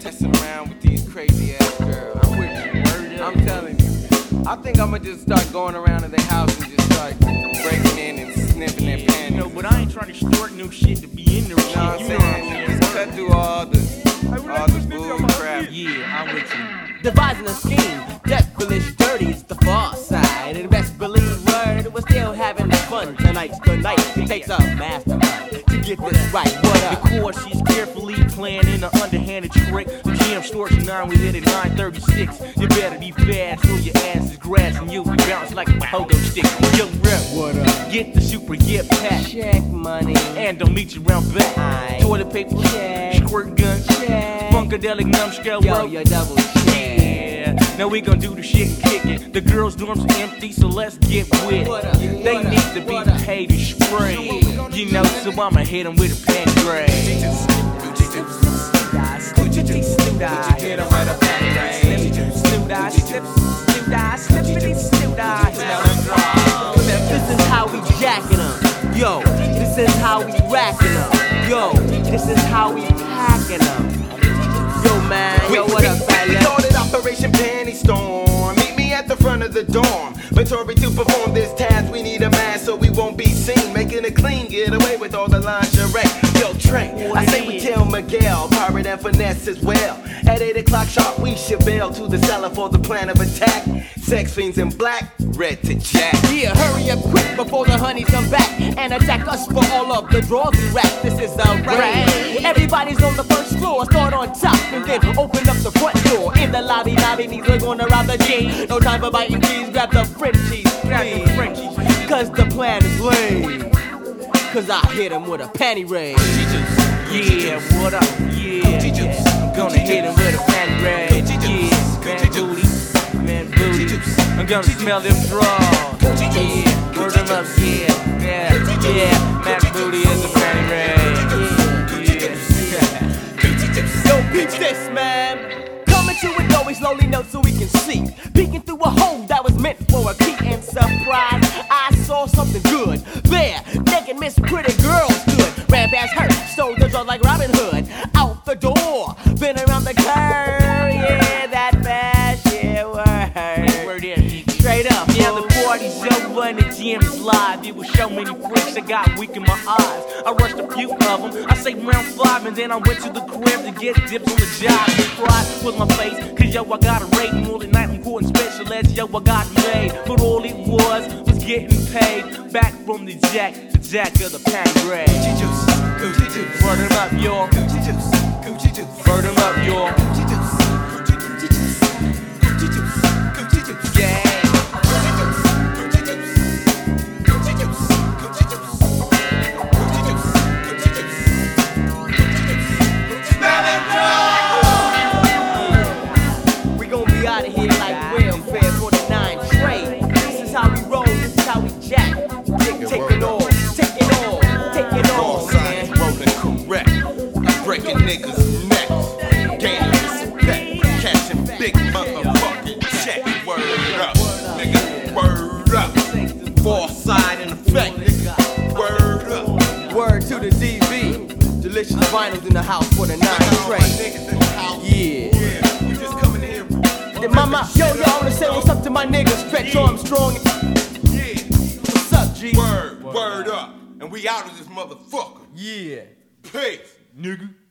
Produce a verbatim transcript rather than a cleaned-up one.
messing around with these crazy ass girls. I'm with you. I'm telling you. I think I'ma just start going around to their house and just start breaking in and sniffing their panties. No, but I ain't trying to short no shit to be in there. You know what I'm saying? Just cut through all the, all the booze crap. Yeah, I'm with you. Devising a scheme, devilish dirty, it's the far side. And best believe word, we're still having fun. Tonight's the night, it takes a mastermind to get this right. What up? Of course, she's carefully planning an underhanded trick. The G M starts at nine, we hit at nine thirty-six. You better be fast or your ass is grass and you'll be bounced like a pogo stick. Yo, rep, What up? get the super get pack. Check money. And don't meet you round back. Aye. Toilet paper, Check. squirt gun, Check. funkadelic numbskull, Yo, bro. your double check. Yeah, now we gon' do the shit and kick it. The girls' dorms are empty, so let's get with What it. up? They What need up? to be What up? paid to spray. You know, so I'ma hit them with a panty grade. Hit 'em with a panty raid. Snooda, slip, snooda, slippity, snooda. This is how we jacking them. Yo, this is how we racking them. Yo, this is how we packing them. Yo, man, yo, what up, We fella? called it Operation Panty Storm. Meet me at the front of the dorm. But Tori, to perform this task, we need a mask so we won't be seen. Making it clean, get away with all the lingerie. Yo, Trey, I say we tell Miguel, pirate and finesse as well. At eight o'clock sharp, we should bail to the cellar for the plan of attack. Sex fiends in black, red to jack. Yeah, hurry up quick before the honeys come back and attack us for all of the drawers we rack. This is the raid. Everybody's on the first floor, start on top and then open up the front door. In the lobby, lobby, these are gonna rob the G. No time for biting cheese, grab the Frenchies, grab the Frenchies. Cause the plan is lame. Cause I hit him with a panty raid. Yeah, what up? Yeah, I'm gonna hit him with a panty raid. Yeah, man booty, man booty. I'm gonna smell them draws. Yeah, word them up, yeah, yeah, yeah. Man booty is a panty raid. Yeah. Yo, peep this, man. Coming to it always slowly note so we can see. Peeking through a hole that was meant for a peek and surprise. I saw something good there. Naked Miss Pretty Girl stood. Ran past her, stole the jaws like Robin Hood. Out the door, been around the curve. Yeah, that fashion word. Word in. Straight up, Yeah, the party's over and the gym is live. It was so many freaks I got weak in my eyes. I rushed a few of them. I say round five and then I went to the crib to get dips on the job. Cried with my face, cause yo, I got a rating more than night important special eds. Yo, I got paid, but all it was was getting paid. Back from the jack, the jack of the panty raid. Burn them up, y'all. Burn them up, y'all. Yeah. We gon' be out of here like welfare forty-nine trade. This is how we roll, this is how we jack. Take, take it all, take it all, take it all, man. Rolling correct. I'm breaking niggas' necks. Gaining respect. Cashing big motherfucking check. Word up. Nigga, word up. Foresight in effect. Nigga, word up. Word to the D V. Delicious vinyls in the house for the nine trade. Yeah. Yeah, we just coming in here. Then mama, yo, yo, I wanna say what's up to my niggas, Stretch Armstrong. Yeah. What's up, G? Word, word up. And we out of this motherfucker. Yeah. Peace. Nigga.